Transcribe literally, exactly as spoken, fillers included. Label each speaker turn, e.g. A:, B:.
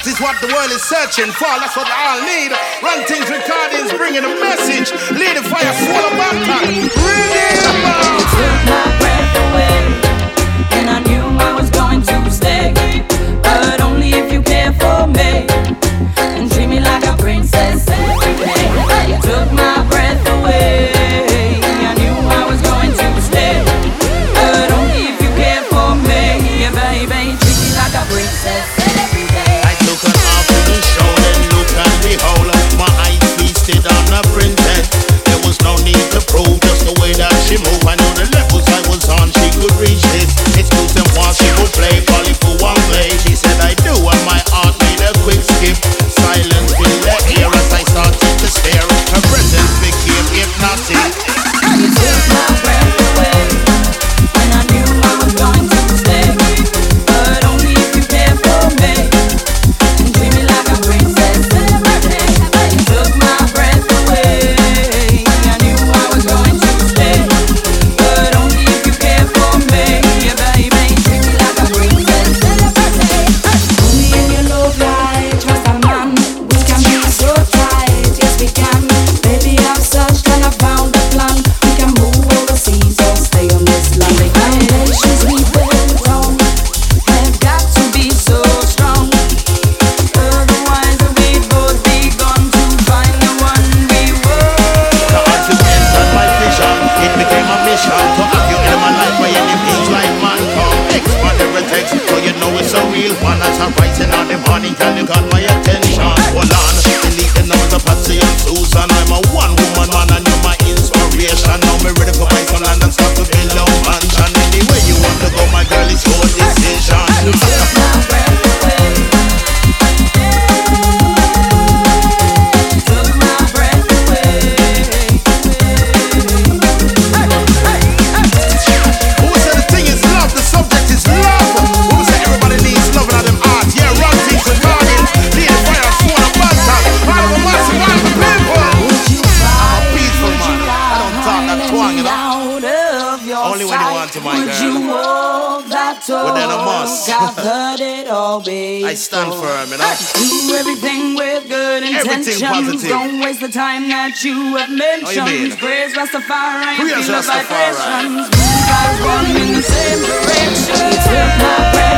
A: That is what the world is searching for. That's what they all need. Run things recordings, bringing a message. Lead the fire, full of baptism. Read it about.
B: You took my breath away, and I knew I was going to stay, but only if you care for me and treat me like a princess every day. You took my breath away, I knew I was going to stay, but only if you care for me, yeah, baby, treat me like a princess every day.
A: I took her off to the show, then look and behold, my eyes feasted on a princess. There was no need to prove, just the way that she moved. I knew the levels I was on, she could reach this. Exclusive once she would play, call it for one play. She said I do, and my heart made a quick skip. Silence filled the air as I started to stare. Her presence became hypnotic.
B: You took my breath away, and I knew I was going to stay, but only if you care for me and treat me like a princess every day. You took my breath away, I knew I was going to stay, but only if you care for me, yeah, baby, treat me like a princess every day. Only in your love light, trust a man, we can be so tight, yes we can. Baby, I've searched and I found a plan. We can move overseas or stay on this land. The foundations we built on have got to be so strong, otherwise we'd both be gone to find the one we were.
A: The art you entered my vision, it became a mission to have you in my life by any means like man come. Expand every text, so you know it's a real one. As I'm writing on the morning, girl, you got my attention. Hold on, delete the numbers of Patsy and Susan. I'm a one-woman man and you're my inspiration. Now me ready for my son land and start to build a mansion. Anywhere you want to go, my girl, it's your decision.
B: You took my breath away, took my breath away.
A: Who said the thing is love, the subject is love? Who said everybody needs love and all them art? Yeah, run things recordings, lead the fire, full of baptism. All of a massive, all of the people. I'm a peaceful man, I don't talk that twang, you know. Only when you want to, my girl. Well, then I must.
B: I've heard it all before.
A: I stand firm, you know.
B: Do everything with good intentions.
A: Everything positive.
B: Don't waste the time that you have mentioned.
A: Oh, you mean?
B: Praise Rastafari and
A: Praise
B: feel the
A: Rastafari.
B: vibrations. Move as one in the same direction. You took my breath